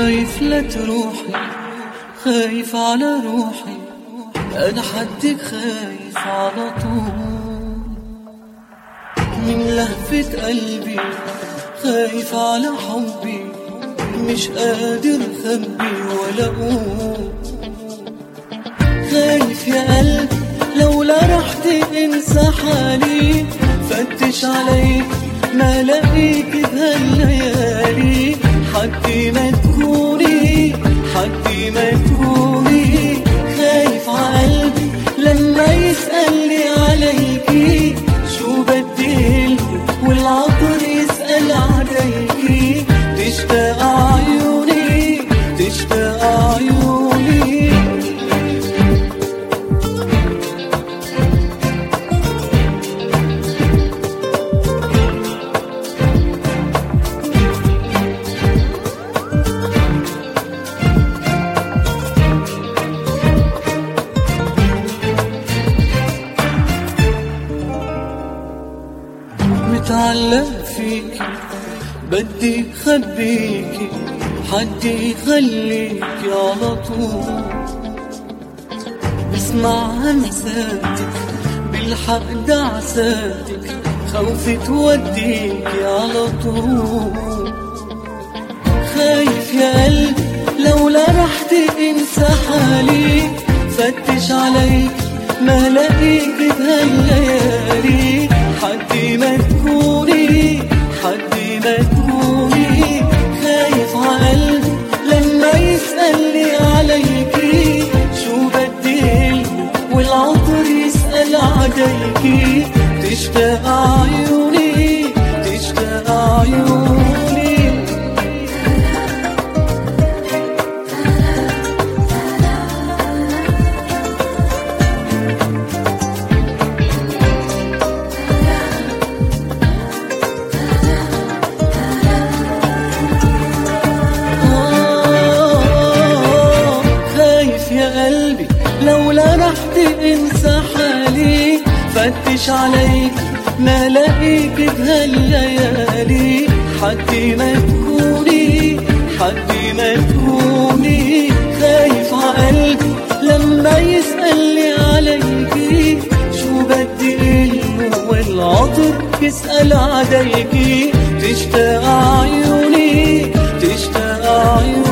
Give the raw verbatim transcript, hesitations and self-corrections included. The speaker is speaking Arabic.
خايف لا تروحي، خايف على روحي، أنا حدك خايف على طول. من لهفة قلبي خايف على حبي، مش قادر أخبي ولا أقول. خايف يا قلبي لولا رحت انسى حالي، فتش عليك ما لقيك بهالليالي. حدي ما تكوني، حدي ما تكوني. خايف عقلبي لما يسألني عليكي، شو بديله والعطر يسأل عليكي. تشتاق عيوني، تشتاق عيوني. متعلق فيكي بدي خبيكي، حدي يخليكي على طول. بسمع همساتك بالحق دعساتك، خوفي توديكي على طول. خايف يا قلبي لولا رحت انسى حالي، فتش عليك ما لقيك بهالليالي. حدي ما تكوني، حدي ما تكوني. خايف عقلبي لما يسألني عليكي، شو بديله والعطر يسأل عليكي. تشتاق عيوني، تشتاق عيوني. قلبي لولا رحت انسى حالي، فتش عليك ما لقيك بهالليالي. حدي ما تكوني، حدي ما تكوني. خايف عقلبي لما يسألني عليكي، شو بديله والعطر يسأل عليكي. تشتاق عيوني، تشتاق عيوني.